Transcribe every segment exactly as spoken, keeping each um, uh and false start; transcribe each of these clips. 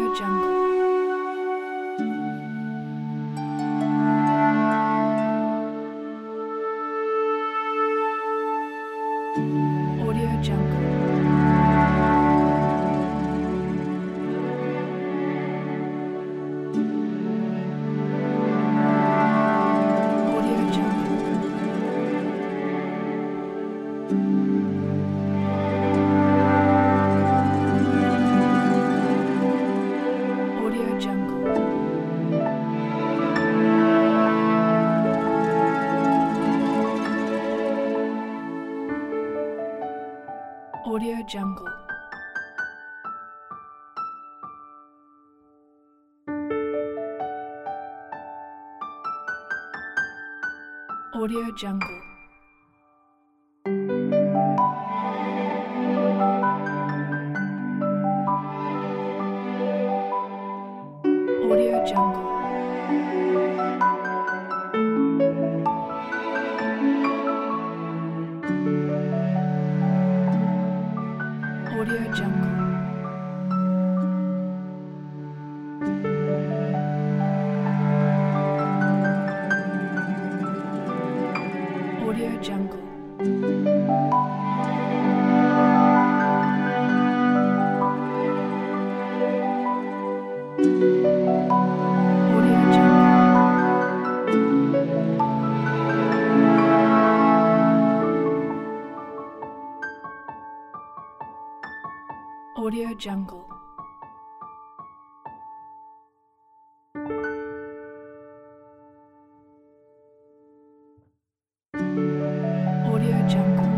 Jungle. Audio Jungle. Audio Jungle. Audio Jungle. Audio Jungle. Audio Jungle. Audio Jungle. Audio Jungle. Audio Jungle. Audio Jungle. Audio Jungle. Audio Jungle.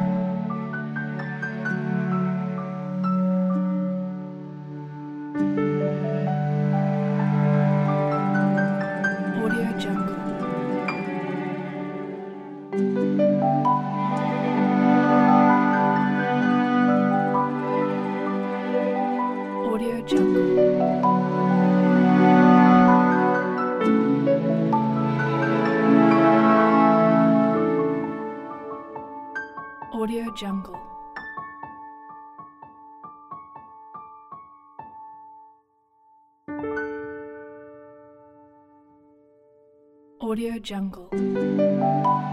Audio Jungle. Audio Jungle. Audio Jungle. Audio Jungle.